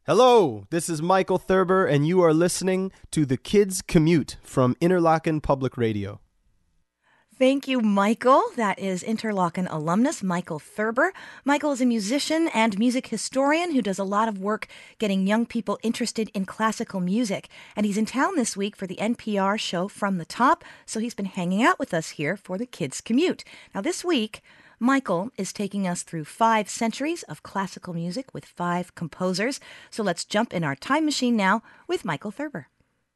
Hello, this is Michael Thurber, and you are listening to The Kids Commute from Interlochen Public Radio. Thank you, Michael. That is Interlochen alumnus Michael Thurber. Michael is a musician and music historian who does a lot of work getting young people interested in classical music. And he's in town this week for the NPR show From the Top, so he's been hanging out with us here for The Kids Commute. Now, this week, Michael is taking us through 5 centuries of classical music with 5 composers. So let's jump in our time machine now with Michael Thurber.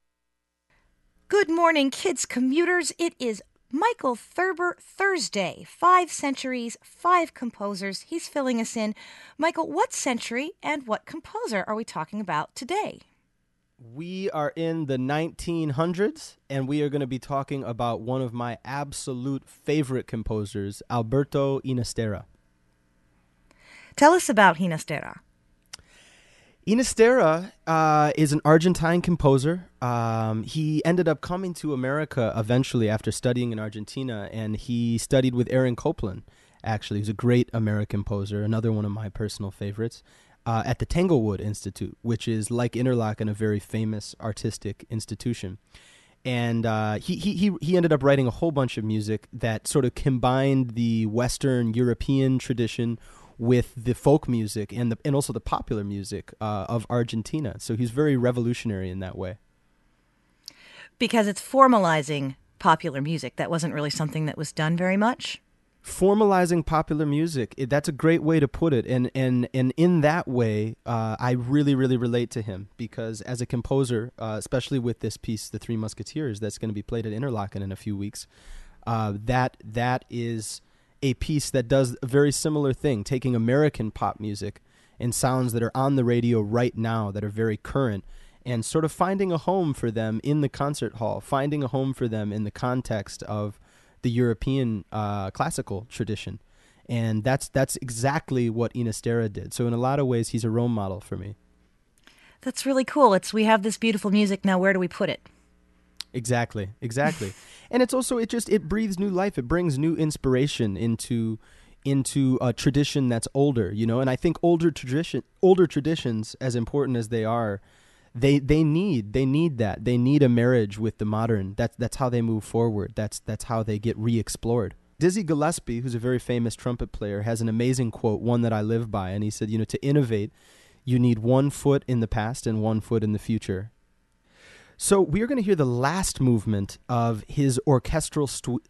Good morning, kids commuters. It is Michael Thurber Thursday. 5 centuries, 5 composers. He's filling us in. Michael, what century and what composer are we talking about today? We are in the 1900s, and we are going to be talking about one of my absolute favorite composers, Alberto Ginastera. Tell us about Ginastera. Ginastera is an Argentine composer. He ended up coming to America eventually after studying in Argentina, and he studied with Aaron Copland, actually. He's a great American composer, another one of my personal favorites. At the Tanglewood Institute, which is like Interlochen, a very famous artistic institution. And he ended up writing a whole bunch of music that sort of combined the Western European tradition with the folk music and also the popular music of Argentina. So he's very revolutionary in that way. Because it's formalizing popular music. That wasn't really something that was done very much. Formalizing popular music, that's a great way to put it. And in that way, I really, really relate to him because as a composer, especially with this piece, The Three Musketeers, that's going to be played at Interlochen in a few weeks, that is a piece that does a very similar thing, taking American pop music and sounds that are on the radio right now that are very current and sort of finding a home for them in the concert hall, finding a home for them in the context of the European classical tradition. And that's exactly what Ginastera did. So in a lot of ways, he's a role model for me. That's really cool. We have this beautiful music. Now, where do we put it? Exactly. And it's also, it breathes new life. It brings new inspiration into a tradition that's older, and I think older traditions, as important as they are, they need that. They need a marriage with the modern. That's how they move forward. That's how they get re-explored. Dizzy Gillespie, who's a very famous trumpet player, has an amazing quote, one that I live by, and he said, to innovate, you need 1 foot in the past and 1 foot in the future. So we are going to hear the last movement of his orchestral suite,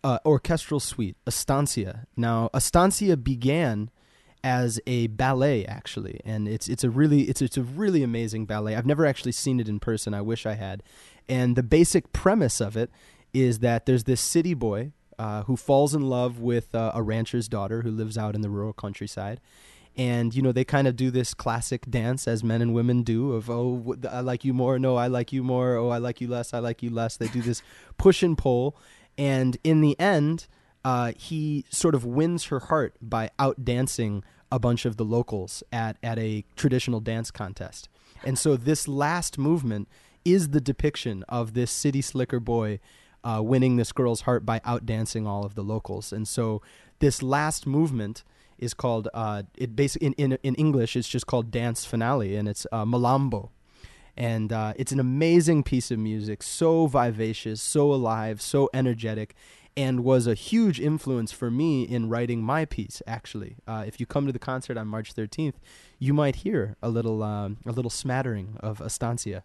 Estancia. Now, Estancia began as a ballet, actually, and it's a really amazing ballet. I've never actually seen it in person. I wish I had. And the basic premise of it is that there's this city boy who falls in love with a rancher's daughter who lives out in the rural countryside. And, they kind of do this classic dance as men and women do of, oh, I like you more. No, I like you more. Oh, I like you less. I like you less. They do this push and pull. And in the end, he sort of wins her heart by outdancing a bunch of the locals at a traditional dance contest. And so this last movement is the depiction of this city slicker boy winning this girl's heart by outdancing all of the locals. And so this last movement is called, in English, it's just called Dance Finale, and it's Malambo. And it's an amazing piece of music, so vivacious, so alive, so energetic, and was a huge influence for me in writing my piece, actually. If you come to the concert on March 13th, you might hear a little smattering of Estancia.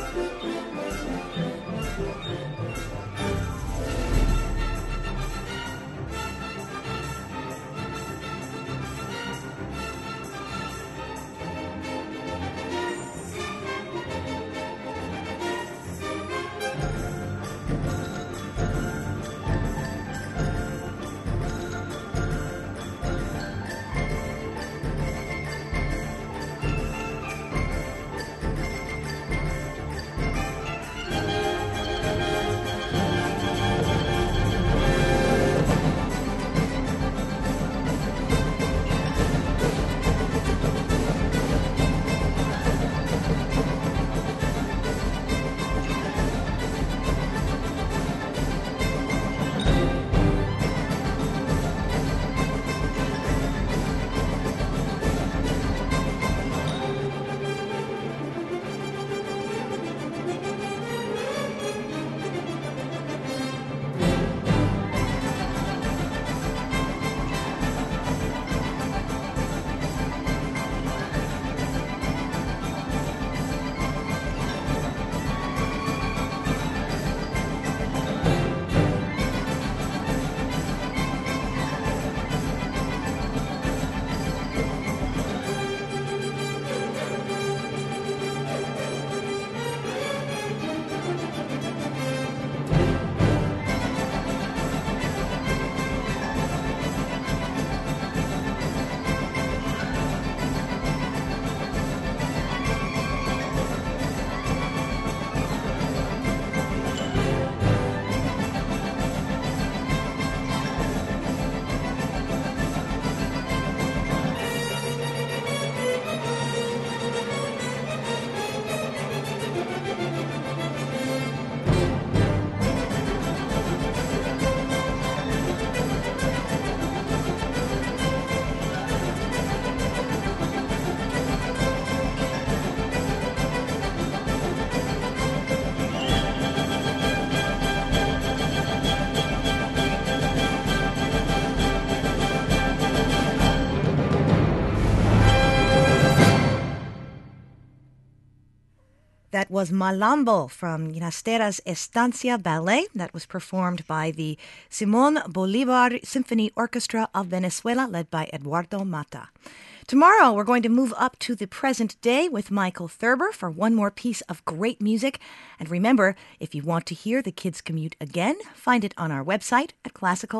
That was Malambo from Ginastera's Estancia Ballet that was performed by the Simón Bolívar Symphony Orchestra of Venezuela, led by Eduardo Mata. Tomorrow, we're going to move up to the present day with Michael Thurber for one more piece of great music. And remember, if you want to hear The Kids Commute again, find it on our website at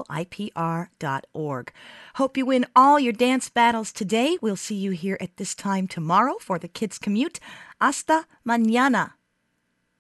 classicalipr.org. Hope you win all your dance battles today. We'll see you here at this time tomorrow for The Kids Commute. Hasta mañana.